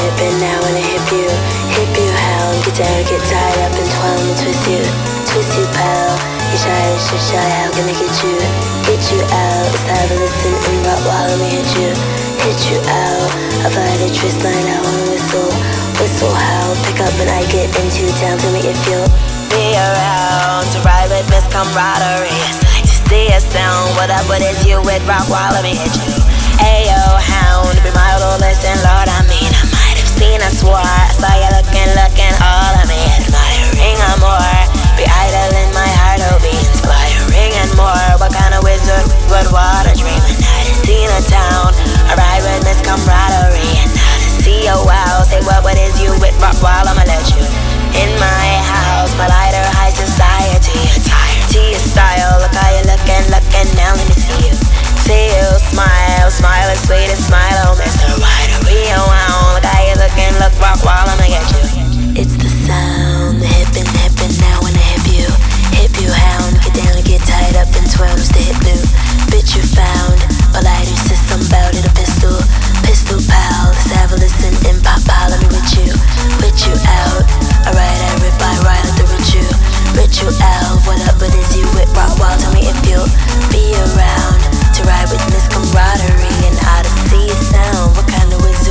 hippin', now wanna hip you how? Get down, get tied up and twirl and twist you pal. You shy, how can I get you out? Let's have a listen and rock while let me hit you out. I fly the twist line, I wanna whistle how? Pick up and I get into town, tell me if you'll be around to ride with Miss Camaraderie. It's like to see a sound. What up, what is you with rock while let me hit you? Ayo, hound, be my little listen, Lord, I mean, I might have seen, I swore. I saw you looking, all of me admiring or more. Be idle in my heart, oh, be inspiring and more. What kind of wizard would water dream? And now to see a town, I ride with Miss Camaraderie. And now to see a wow, say what is you with rock while I'ma let you in my house. My lighter high society attire to your style. Look how you looking, now let me see you. See you smile as sweet as smile, oh Mr. Rider, we around. Look how you looking, look rock while I'ma get you. It's the sound, the hippin', now wanna hip you hound. Get down and get tied up and twirl to hip new. Bitch you found, all I do is some bout it, a pistol pal. Let's have a listen and pop, let me with you out. Alright, I ride like the rich you out. What up, what is you with rock wild? Tell me if you'll be around to ride with Miss Camaraderie and how to see a sound. What kind of wizard?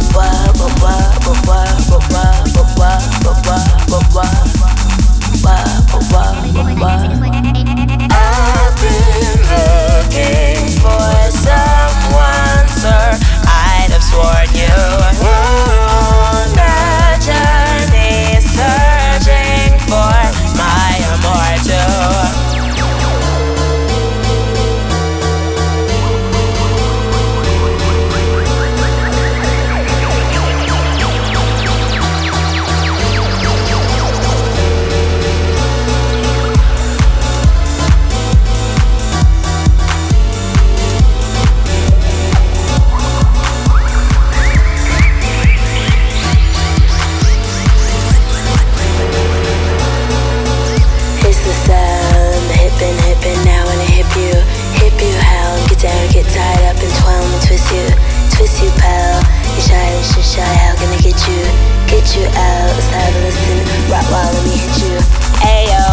I've been looking for someone, sir. I'd have sworn you were on a journey, searching for my immortal. Hippin', now wanna hip you how? Get down, get tied up and twirl and twist you pal. You shy, how can I get you out? Let's have a listen, rock while let me hit you. Ayo.